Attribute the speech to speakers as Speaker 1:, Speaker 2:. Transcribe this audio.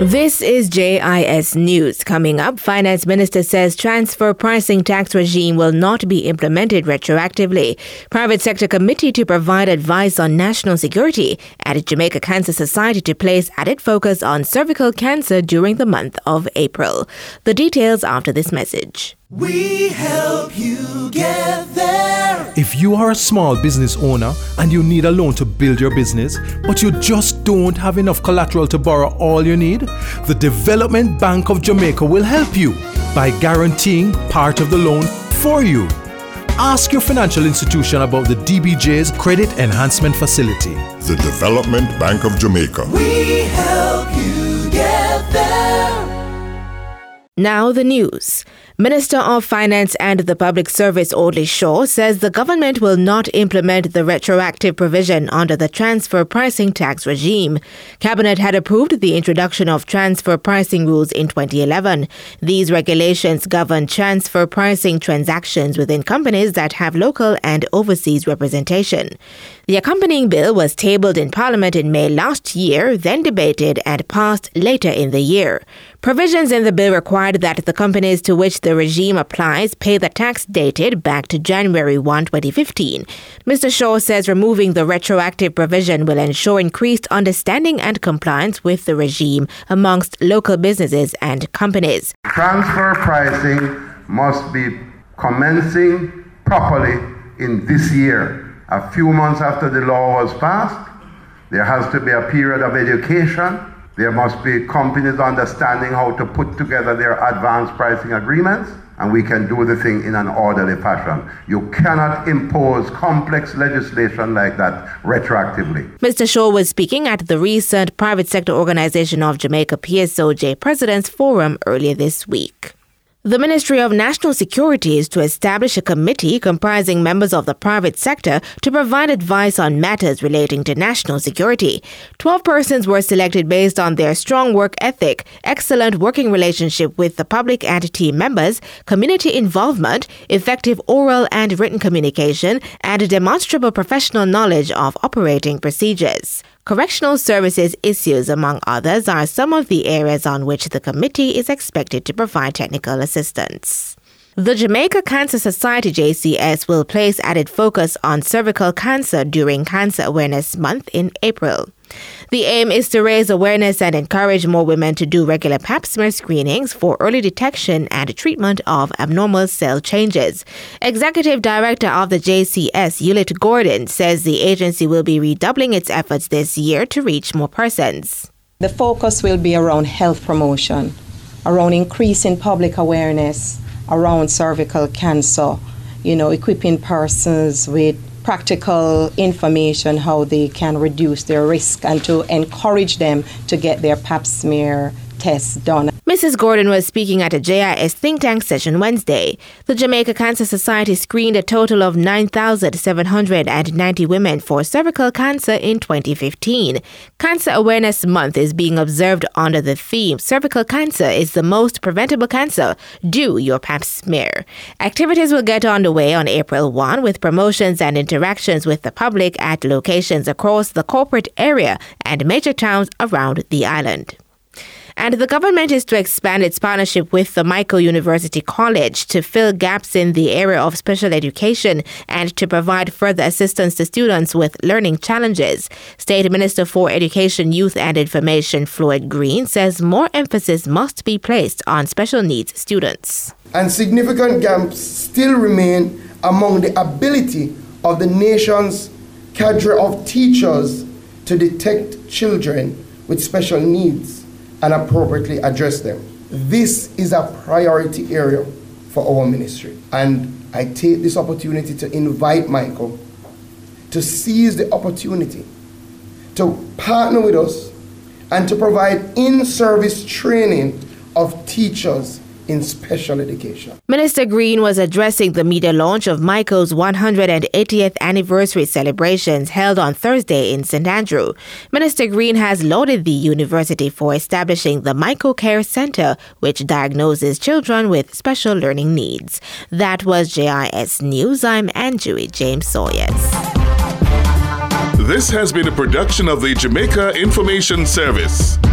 Speaker 1: This is JIS News. Coming up, Finance Minister says transfer pricing tax regime will not be implemented retroactively. Private sector committee to provide advice on national security and Jamaica Cancer Society to place added focus on cervical cancer during the month of April. The details after this message.
Speaker 2: We help you get there.
Speaker 3: If you are a small business owner and you need a loan to build your business, but you just don't have enough collateral to borrow all you need, the Development Bank of Jamaica will help you by guaranteeing part of the loan for you. Ask your financial institution about the DBJ's Credit Enhancement Facility.
Speaker 4: The Development Bank of Jamaica.
Speaker 2: We help you get there.
Speaker 1: Now the news. Minister of Finance and the Public Service Audley Shaw says the government will not implement the retroactive provision under the transfer pricing tax regime. Cabinet had approved the introduction of transfer pricing rules in 2011. These regulations govern transfer pricing transactions within companies that have local and overseas representation. The accompanying bill was tabled in Parliament in May last year, then debated and passed later in the year. Provisions in the bill required that the companies to which the regime applies pay the tax dated back to January 1, 2015. Mr. Shaw says removing the retroactive provision will ensure increased understanding and compliance with the regime amongst local businesses and companies.
Speaker 5: Transfer pricing must be commencing properly in this year. A few months after the law was passed, there has to be a period of education. There must be companies understanding how to put together their advanced pricing agreements, and we can do the thing in an orderly fashion. You cannot impose complex legislation like that retroactively.
Speaker 1: Mr. Shaw was speaking at the recent Private Sector Organization of Jamaica PSOJ President's Forum earlier this week. The Ministry of National Security is to establish a committee comprising members of the private sector to provide advice on matters relating to national security. 12 persons were selected based on their strong work ethic, excellent working relationship with the public and team members, community involvement, effective oral and written communication, and demonstrable professional knowledge of operating procedures. Correctional services issues, among others, are some of the areas on which the committee is expected to provide technical assistance. The Jamaica Cancer Society JCS will place added focus on cervical cancer during Cancer Awareness Month in April. The aim is to raise awareness and encourage more women to do regular pap smear screenings for early detection and treatment of abnormal cell changes. Executive Director of the JCS, Hewlett Gordon, says the agency will be redoubling its efforts this year to reach more persons.
Speaker 6: The focus will be around health promotion, around increasing public awareness around cervical cancer, equipping persons with practical information how they can reduce their risk and to encourage them to get their pap smear tests done.
Speaker 1: Mrs. Gordon was speaking at a JIS think tank session Wednesday. The Jamaica Cancer Society screened a total of 9,790 women for cervical cancer in 2015. Cancer Awareness Month is being observed under the theme Cervical Cancer is the most preventable cancer. Do your pap smear. Activities will get underway on April 1 with promotions and interactions with the public at locations across the corporate area and major towns around the island. And the government is to expand its partnership with the Michael University College to fill gaps in the area of special education and to provide further assistance to students with learning challenges. State Minister for Education, Youth and Information Floyd Green says more emphasis must be placed on special needs students.
Speaker 7: And significant gaps still remain among the ability of the nation's cadre of teachers to detect children with special needs and appropriately address them. This is a priority area for our ministry. And I take this opportunity to invite Michael to seize the opportunity to partner with us and to provide in-service training of teachers in special education.
Speaker 1: Minister Green was addressing the media launch of Michael's 180th anniversary celebrations held on Thursday in St. Andrew. Minister Green has lauded the university for establishing the Michael Care Center, which diagnoses children with special learning needs. That was JIS News. I'm Anjui James Sawyers.
Speaker 4: This has been a production of the Jamaica Information Service.